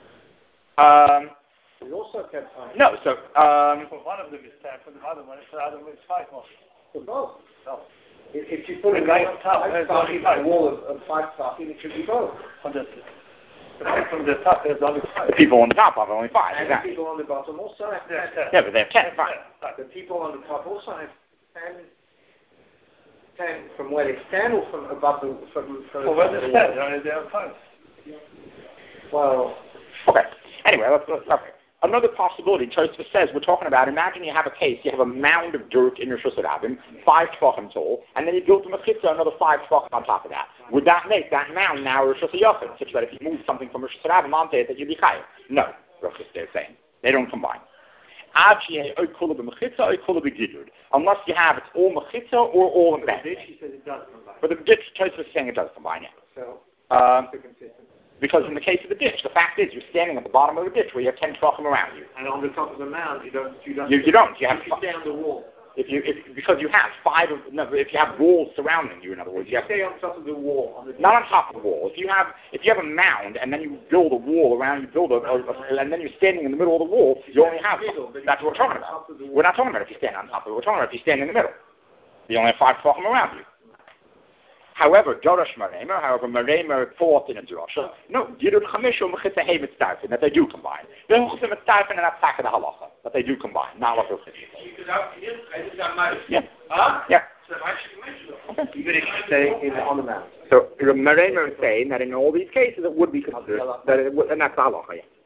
We also can find. No, so For one of them is 10, for the other one is 5 more. For both. No. If you put The a guy on top has only 5. wall of 5 tefachim, it should be both. From the top there's only 5. the people on the top have only 5. And Exactly. the people on the bottom also have 10. Yeah, but they have 10. Fine. The people on the top also have 10 from where they stand or from above the from where they stand, they have 5. Well. Okay. Anyway, okay. Another possibility, Tosfos says, we're talking about, imagine you have a case, you have a mound of dirt in your Rosh Hashanah, 5 tefachim tall, and then you built a mechitza, another 5 tefachim on top of that. Would that make that mound now a Rosh Hashanah, such that if you move something from Rosh Hashanah onto it, that you'd be chayav? No, Rav Chisda is saying. They don't combine. Unless you have it's all mechitza or all embankment. He says it does combine. For the ditch, Tosfos is saying it does combine, yeah. So, consistent. Because in the case of the ditch, the fact is you're standing at the bottom of the ditch where you have 10 tefachim around you. And on the top of the mound, you don't. You don't. You have stay on the wall. Because you have if you have walls surrounding you, in other words, you have stay on top of the wall. not on top of the wall. If you have a mound and then you build a wall around, you build and then you're standing in the middle of the wall, you only have. That's what we're talking about. We're not talking about if you stand on top of it. We're talking about if you stand in the middle. You only have 5 tefachim around you. However, Dorosh Maremer, Maremer thought in a drasha, no, Yidud Chamishum Chitzahe Mitzdarfin, that they do combine. They don't say Mitzdarfin and that's back of the halacha, that they do combine, not what they're Yeah. Yeah. Okay. Even if you stay on the mountain. So Maremer is saying that in all these cases it would be considered, that it would, and that's the halacha, yeah.